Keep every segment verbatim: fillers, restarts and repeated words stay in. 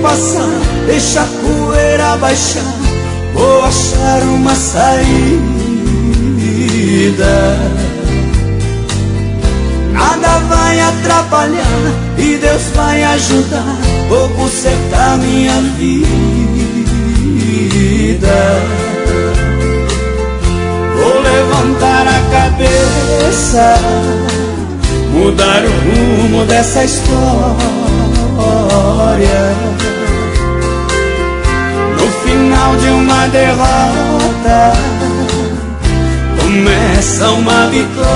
passar, deixa a poeira baixar, vou achar uma saída. Nada vai atrapalhar e Deus vai ajudar, vou consertar minha vida. Vou levantar a cabeça, mudar o rumo dessa história. No final de uma derrota começa uma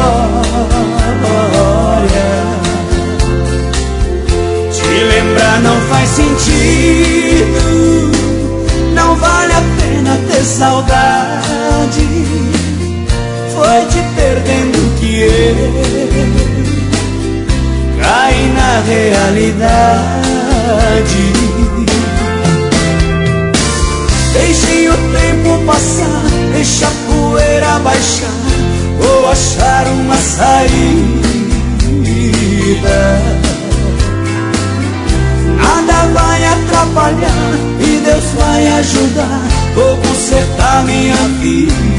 vitória. Te lembrar não faz sentido, não vale a pena ter saudade. Foi te perdendo que eu caí na realidade. Deixe o tempo passar, deixa a poeira baixar, vou achar uma saída. Nada vai atrapalhar e Deus vai ajudar, vou consertar minha vida.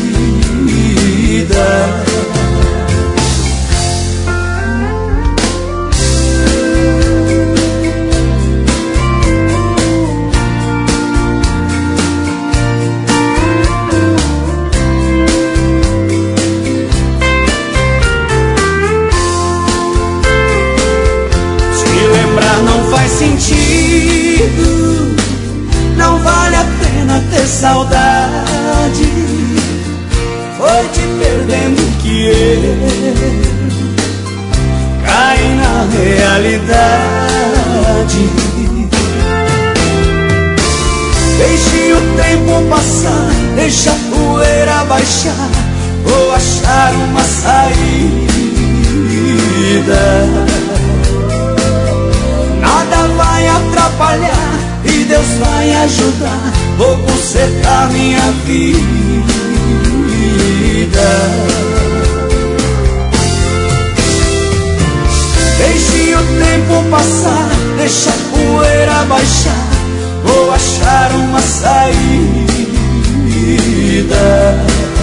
Não faz sentido, não vale a pena ter saudade. Foi te perdendo que eu caí na realidade. Deixe o tempo passar, deixa a poeira baixar, vou achar uma saída. Nada vai atrapalhar e Deus vai ajudar, vou consertar minha vida. Deixe o tempo passar, deixa a poeira baixar, vou achar uma saída.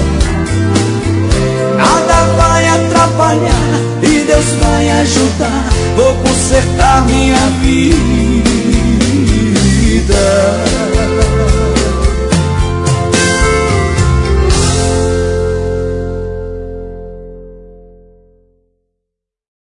Nada vai atrapalhar e Deus vai ajudar, vou consertar minha vida.